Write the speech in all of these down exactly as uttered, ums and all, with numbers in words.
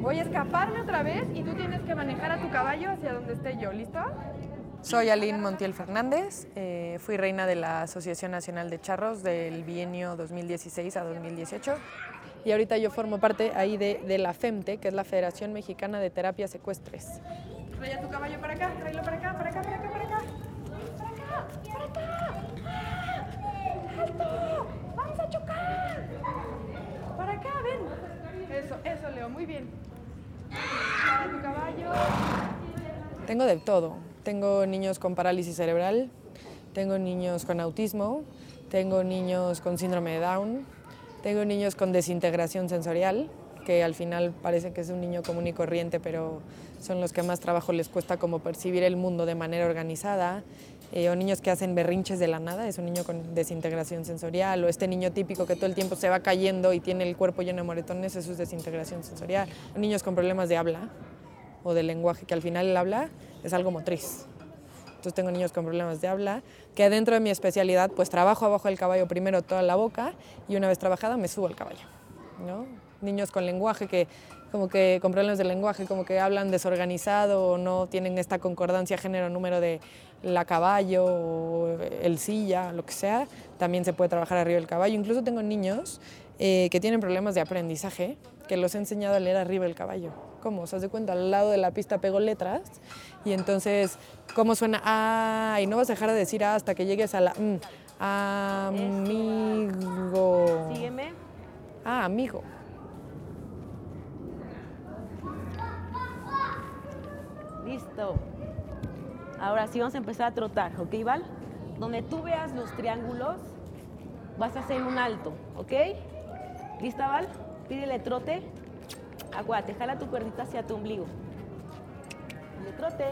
Voy a escaparme otra vez y tú tienes que manejar a tu caballo hacia donde esté yo, ¿listo? Soy Aline Montiel Fernández, eh, fui reina de la Asociación Nacional de Charros del bienio dos mil dieciséis a dos mil dieciocho y ahorita yo formo parte ahí de, de la FEMTE, que es la Federación Mexicana de Terapias Ecuestres. Trae a tu caballo para acá, tráelo para acá, para acá, para acá, para acá. Para acá, para acá. ¡Alto! ¡Vamos a chocar! Para acá, ven. Eso, eso, Leo, muy bien. Para tu caballo. Tengo de todo. Tengo niños con parálisis cerebral, tengo niños con autismo, tengo niños con síndrome de Down, tengo niños con desintegración sensorial, que al final parece que es un niño común y corriente, pero son los que más trabajo les cuesta como percibir el mundo de manera organizada, eh, o niños que hacen berrinches de la nada, es un niño con desintegración sensorial, o este niño típico que todo el tiempo se va cayendo y tiene el cuerpo lleno de moretones, eso es desintegración sensorial, niños con problemas de habla o de lenguaje, que al final el habla es algo motriz. Entonces tengo niños con problemas de habla, que dentro de mi especialidad pues trabajo abajo del caballo primero toda la boca y una vez trabajada me subo al caballo, ¿no? Niños con lenguaje, que como que con problemas de lenguaje, como que hablan desorganizado o no tienen esta concordancia género-número de la caballo o el silla, lo que sea, también se puede trabajar arriba del caballo. Incluso tengo niños eh, que tienen problemas de aprendizaje, que los he enseñado a leer arriba del caballo. ¿Cómo? ¿Se das cuenta? Al lado de la pista pego letras y entonces, ¿cómo suena? Ah, y no vas a dejar de decir ah hasta que llegues a la mm, amigo. Sígueme. Ah, amigo. Listo. Ahora sí vamos a empezar a trotar, ¿ok, Val? Donde tú veas los triángulos, vas a hacer un alto, ¿ok? ¿Lista, Val? Pídele trote. Acuérdate, jala tu cuerdita hacia tu ombligo. Pídele trote.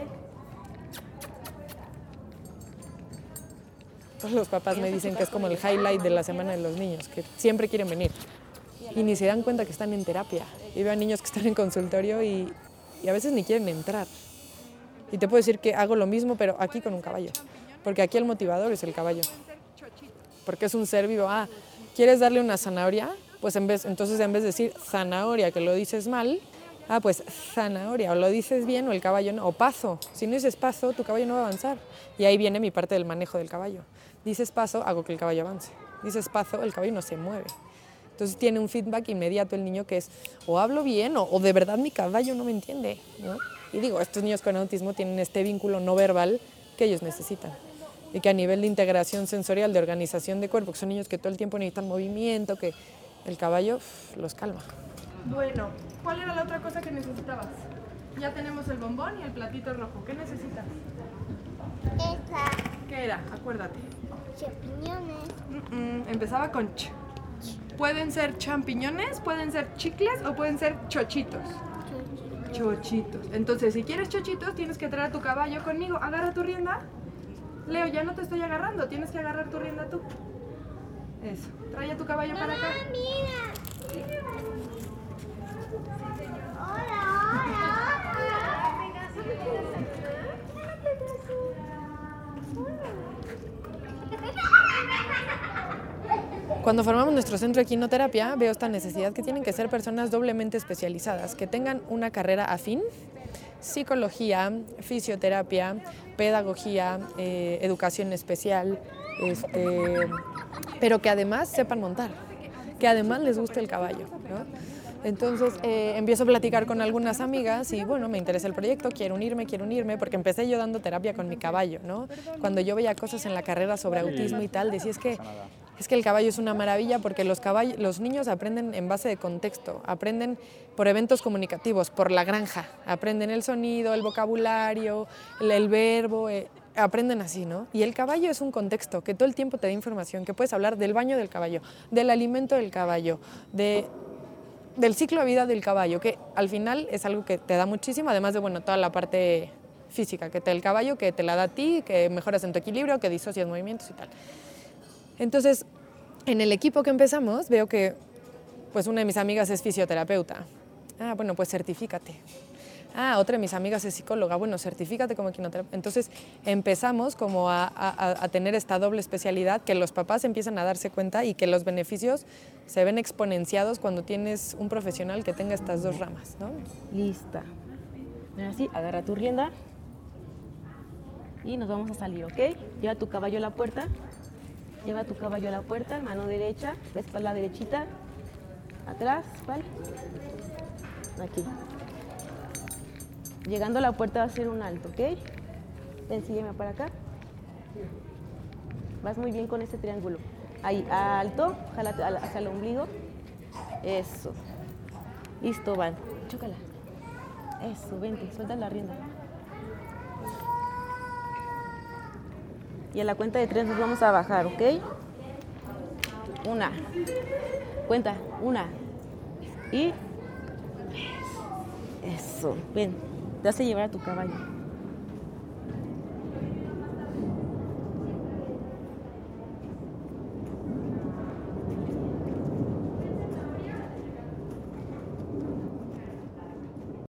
Todos los papás me dicen que es como el highlight de la semana de los niños, que siempre quieren venir y ni se dan cuenta que están en terapia. Y veo a niños que están en consultorio y, y a veces ni quieren entrar. Y te puedo decir que hago lo mismo, pero aquí con un caballo, porque aquí el motivador es el caballo, porque es un ser vivo. Ah, ¿quieres darle una zanahoria? Pues en vez, entonces en vez de decir zanahoria, que lo dices mal, ah, pues zanahoria, o lo dices bien o el caballo no, o paso. Si no dices paso, tu caballo no va a avanzar. Y ahí viene mi parte del manejo del caballo. Dices paso, hago que el caballo avance. Dices paso, el caballo no se mueve. Entonces tiene un feedback inmediato el niño que es o hablo bien o, o de verdad mi caballo no me entiende, ¿no? Y digo, estos niños con autismo tienen este vínculo no verbal que ellos necesitan. Y que a nivel de integración sensorial, de organización de cuerpo, que son niños que todo el tiempo necesitan movimiento, que el caballo uf, los calma. Bueno, ¿cuál era la otra cosa que necesitabas? Ya tenemos el bombón y el platito rojo. ¿Qué necesitas? Esa. ¿Qué era? Acuérdate. Champiñones. Mm-mm, empezaba con ch. Pueden ser champiñones, pueden ser chicles o pueden ser chochitos. Chochitos. Entonces, si quieres chochitos, tienes que traer a tu caballo conmigo. Agarra tu rienda. Leo, ya no te estoy agarrando. Tienes que agarrar tu rienda tú. Eso. Trae a tu caballo para acá. Mamá, mira. Hola, Cuando formamos nuestro centro de quinoterapia, veo esta necesidad que tienen que ser personas doblemente especializadas, que tengan una carrera afín, psicología, fisioterapia, pedagogía, eh, educación especial, este, pero que además sepan montar, que además les guste el caballo, ¿no? Entonces eh, empiezo a platicar con algunas amigas y bueno, me interesa el proyecto, quiero unirme, quiero unirme, porque empecé yo dando terapia con mi caballo, ¿no? Cuando yo veía cosas en la carrera sobre autismo y tal, decía es que, es que el caballo es una maravilla porque los, caballos, los niños aprenden en base de contexto, aprenden por eventos comunicativos, por la granja, aprenden el sonido, el vocabulario, el, el verbo, eh, aprenden así, ¿no? Y el caballo es un contexto que todo el tiempo te da información, que puedes hablar del baño del caballo, del alimento del caballo, de... del ciclo de vida del caballo, que al final es algo que te da muchísimo, además de bueno, toda la parte física que te da el caballo, que te la da a ti, que mejoras en tu equilibrio, que disocias movimientos y tal. Entonces, en el equipo que empezamos, veo que pues una de mis amigas es fisioterapeuta. Ah, bueno, pues certifícate. Ah, otra de mis amigas es psicóloga. Bueno, certifícate como equinoterapeuta. Entonces empezamos como a, a, a tener esta doble especialidad, que los papás empiezan a darse cuenta y que los beneficios se ven exponenciados cuando tienes un profesional que tenga estas dos ramas, ¿no? Lista. Ahora sí, agarra tu rienda y nos vamos a salir, ¿ok? Lleva tu caballo a la puerta. Lleva tu caballo a la puerta, mano derecha, la espalda derechita. Atrás, espalda. Aquí. Llegando a la puerta va a ser un alto, ¿ok? Ven, sígueme para acá. Vas muy bien con este triángulo. Ahí, alto, jálate hacia el ombligo. Eso. Listo, van. Chócala. Eso, vente, suelta la rienda. Y a la cuenta de tres nos vamos a bajar, ¿ok? Una. Cuenta, una. Y... Eso, ven. Te vas a llevar a tu caballo.